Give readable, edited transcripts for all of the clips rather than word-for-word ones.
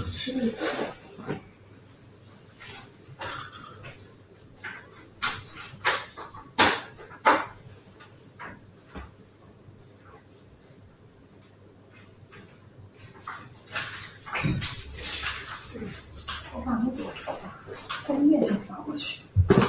吃了一口。我把那个枫叶先放过去。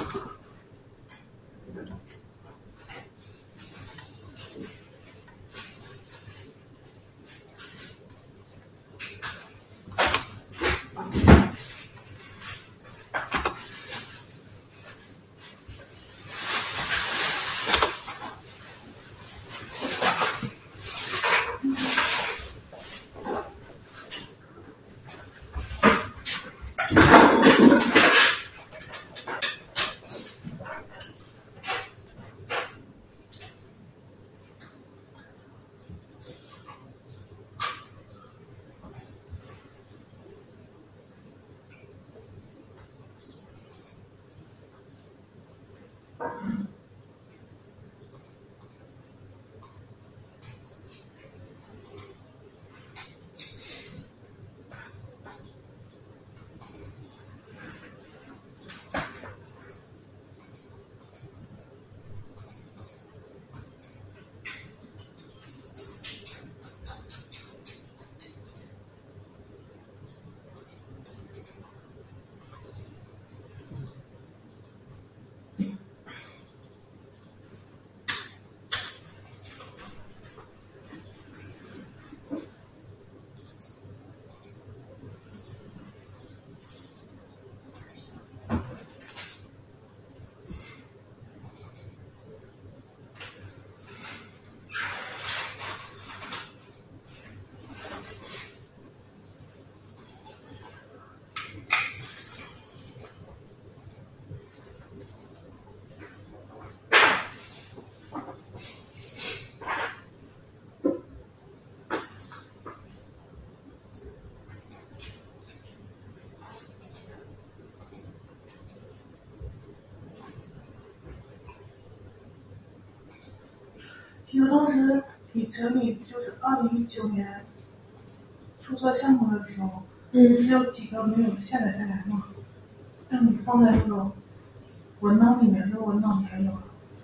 其实当时你整理就是2019年注册项目的时候，不是有几个没有下载下来吗？让你放在那个文档里面，这个文档你还有？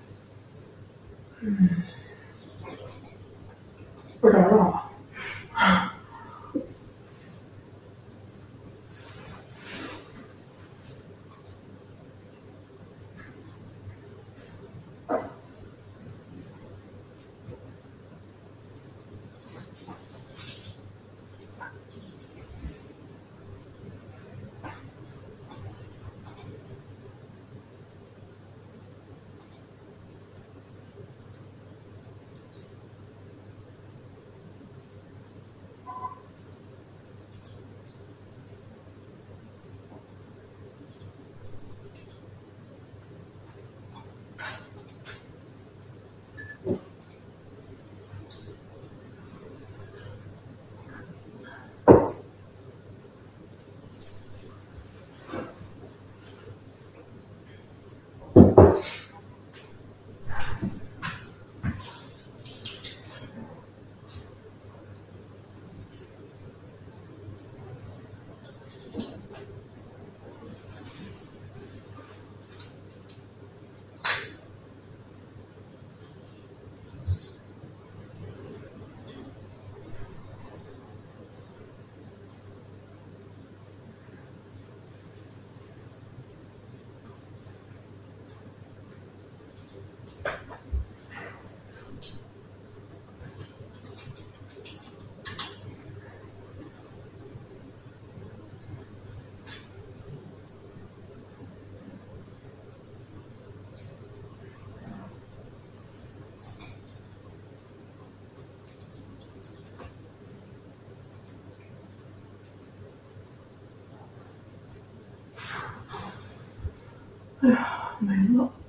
不知道。哎呀，没了。